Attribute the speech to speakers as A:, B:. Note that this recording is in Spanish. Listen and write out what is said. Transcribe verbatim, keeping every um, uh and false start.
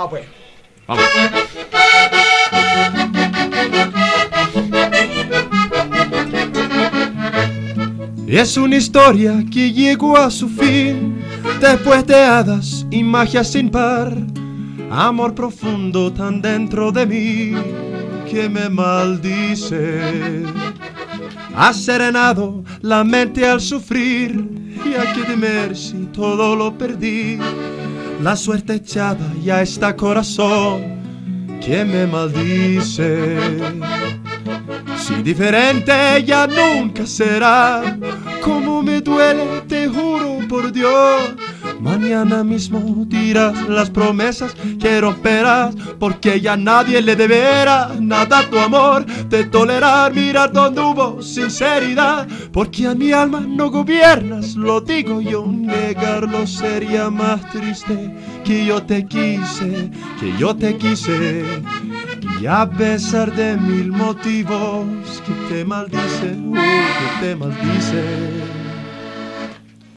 A: Vamos pues.
B: Vamos.
C: Es una historia que llegó a su fin después de hadas y magia sin par. Amor profundo tan dentro de mí que me maldice. Ha serenado la mente al sufrir y aquí temer si todo lo perdí. La suerte echada ya está corazón que me maldice. Si diferente ya nunca será, como me duele, te juro por Dios. Mañana mismo tiras las promesas que romperás, porque ya nadie le deberá nada a tu amor. De tolerar, mirar donde hubo sinceridad, porque a mi alma no gobiernas, lo digo yo. Negarlo sería más triste, que yo te quise, que yo te quise. Y a pesar de mil motivos que te maldice, uh, que te maldice.